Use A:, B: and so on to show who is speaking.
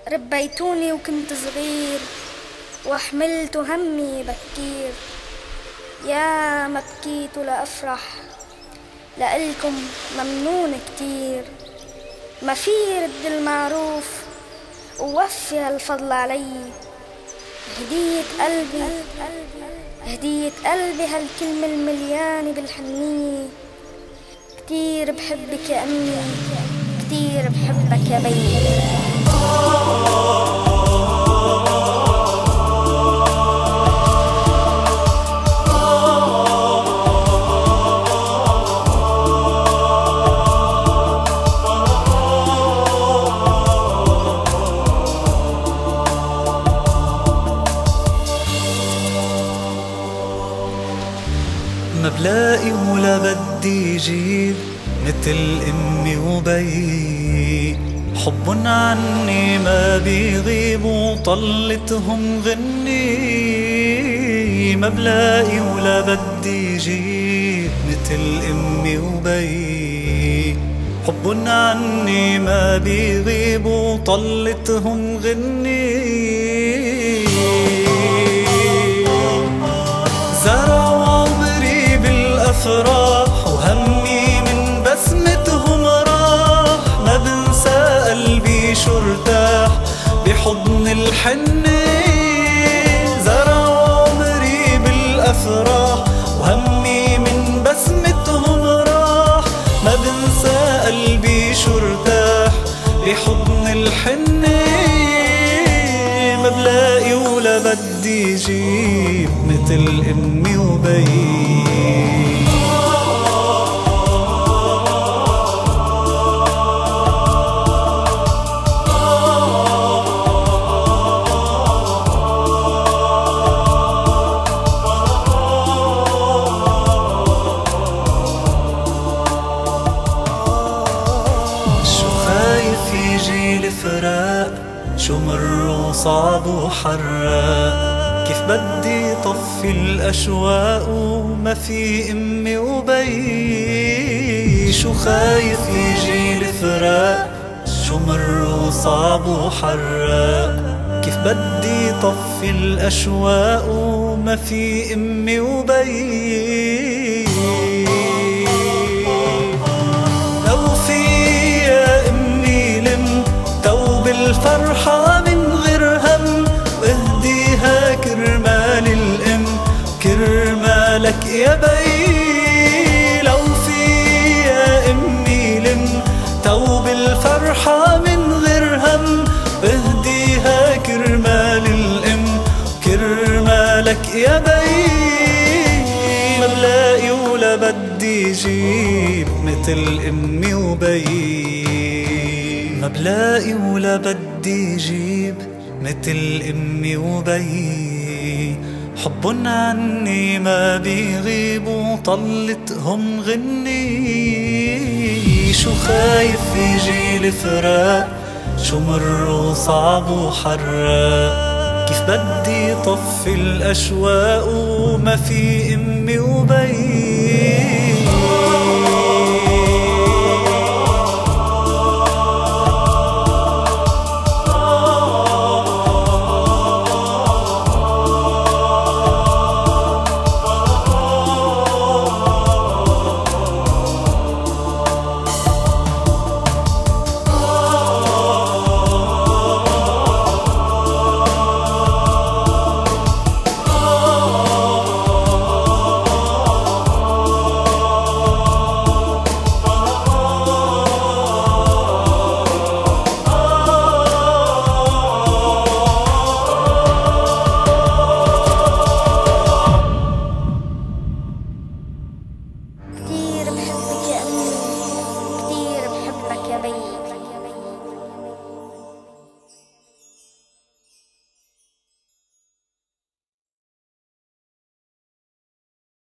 A: ربيتوني وكنت صغير وحملت همي بكير. يا ما بكيت لأفرح لإلكم ممنون كتير. ما في رد المعروف ووفي هالفضل علي. هدية قلبي هالكلمة المليانة بالحنية. كتير بحبك يا أمي، كتير بحبك يا بي.
B: ما بلاقي ولا بدي جيب متل امي وبي. حبن عني ما بيغيب وطلتهم غني. ما بلاقي ولا بدي جيب متل امي وبي. حبن عني ما بيغيب وطلتهم غني. أفراح وهمي من بسمتهم راح. ما بنسى قلبي شو ارتاح بحضن الحنة. زرع عمري بالأفراح وهمي من بسمتهم راح. ما بنسى قلبي شو ارتاح بحضن الحنة. ما بلاقي ولا بدي جيب متل أمي وبي. شو مر وصعب وحراق. كيف بدي طفي الأشواق وما في أمي وبي. شو خايف يجي الفراق. شو مر وصعب وحراق. كيف بدي طفي الأشواق وما في أمي وبي. لو في يا أمي لم توب الفرحة من غير هم. واهديها كرمال الأم كرمالك يا بي. لو في يا أمي لم توب الفرحة من غير هم. واهديها كرمال الأم كرمالك يا بي. ما بلاقي ولا بدي جيب متل أمي وبي. ما بلاقي ولا بدي جيب متل أمي وبي. حبن عني ما بيغيب وطلتهم غني. شو خايف يجي الفراق. شو مر وصعب وحراق. كيف بدي طفي الأشواق وما في أمي وبي.